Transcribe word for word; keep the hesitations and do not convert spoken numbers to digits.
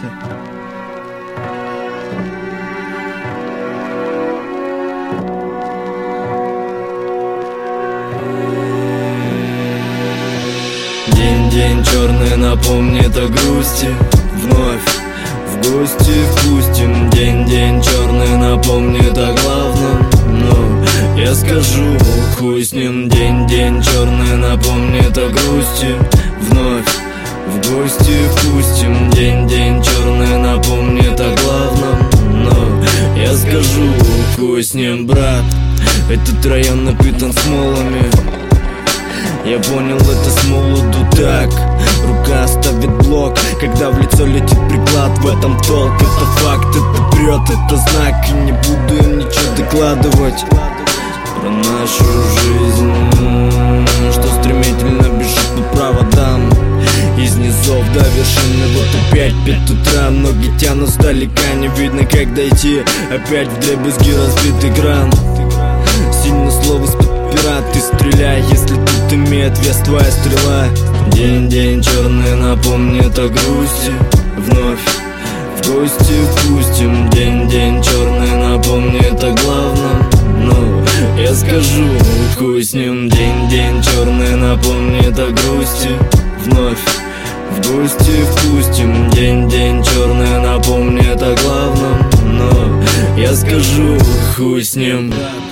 Миша. День-день черный напомнит о грусти. Вновь в гости впустим. День-день черный напомнит о главном. Но я скажу, хуй с ним. День-день черный напомнит о грусти. Вновь в гости впустим. День-день черный напомнит о главном. Но я скажу, хуй с ним, брат. Этот район напитан смолами. Я понял это с молоду так. Рука ставит блок, когда в лицо летит приклад. В этом толк, это факт, это прет, это знак. И не буду им ничего докладывать про нашу жизнь, что стремительно бежит по проводам. Из низов до вершины, вот опять пять утра. Ноги тянут сдалека, не видно как дойти. Опять вдребезги разбит экран. Сильно слово с пера, ты стреляй, если тут имеет вес твоя стрела. День-день черный напомнит о грусти. Вновь в гости впустим. День-день черный напомнит о главном. Ну, я скажу, хуй с ним. День-день черный напомнит о грусти. Вновь в гости впустим. День-день черный напомнит о главном. Но я скажу, хуй с ним.